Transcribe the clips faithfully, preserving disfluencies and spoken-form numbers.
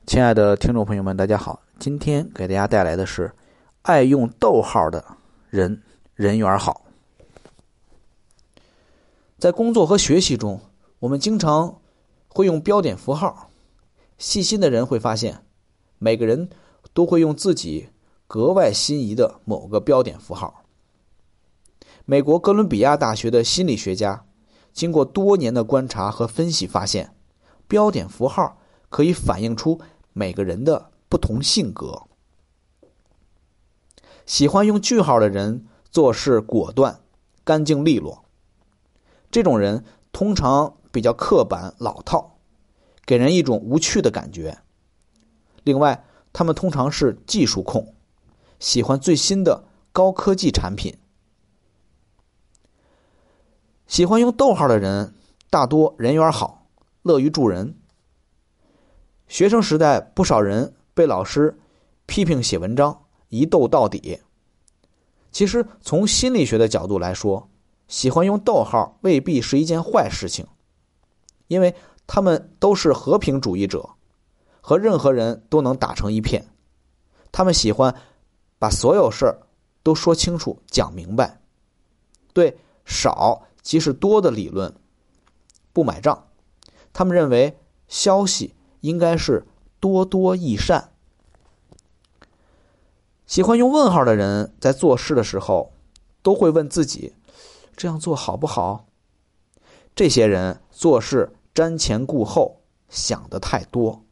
亲爱的听众朋友们，大家好，今天给大家带来的是爱用逗号的人人缘好。在工作和学习中，我们经常会用标点符号，细心的人会发现，每个人都会用自己格外心仪的某个标点符号。美国哥伦比亚大学的心理学家经过多年的观察和分析发现，标点符号可以反映出每个人的不同性格。喜欢用句号的人做事果断、干净利落，这种人通常比较刻板老套，给人一种无趣的感觉。另外，他们通常是技术控，喜欢最新的高科技产品。喜欢用逗号的人大多人缘好，乐于助人。学生时代，不少人被老师批评写文章一逗到底。其实从心理学的角度来说，喜欢用逗号未必是一件坏事情，因为他们都是和平主义者，和任何人都能打成一片。他们喜欢把所有事儿都说清楚讲明白，对少即是多的理论不买账。他们认为消息应该是多多益善。喜欢用问号的人在做事的时候都会问自己，这样做好不好？这些人做事瞻前顾后，想得太多。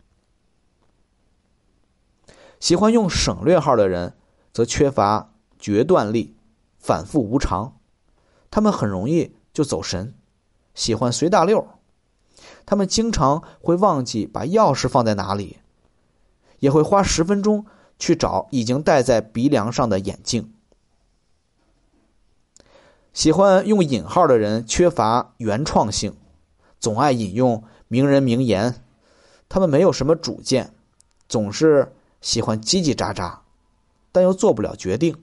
喜欢用省略号的人则缺乏决断力，反复无常，他们很容易就走神，喜欢随大溜。他们经常会忘记把钥匙放在哪里，也会花十分钟去找已经戴在鼻梁上的眼镜。喜欢用引号的人缺乏原创性，总爱引用名人名言，他们没有什么主见，总是喜欢叽叽喳喳，但又做不了决定。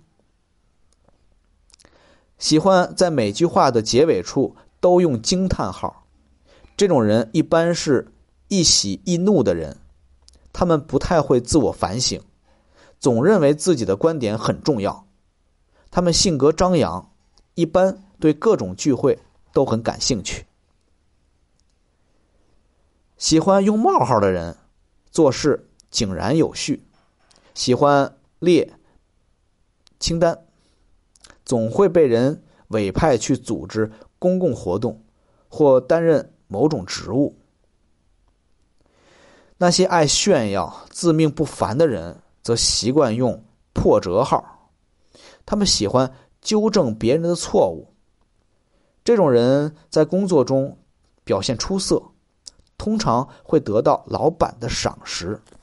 喜欢在每句话的结尾处都用惊叹号，这种人一般是易喜易怒的人，他们不太会自我反省，总认为自己的观点很重要。他们性格张扬，一般对各种聚会都很感兴趣。喜欢用冒号的人做事井然有序，喜欢列清单，总会被人委派去组织公共活动或担任某种职务。那些爱炫耀、自命不凡的人则习惯用破折号，他们喜欢纠正别人的错误。这种人在工作中表现出色，通常会得到老板的赏识。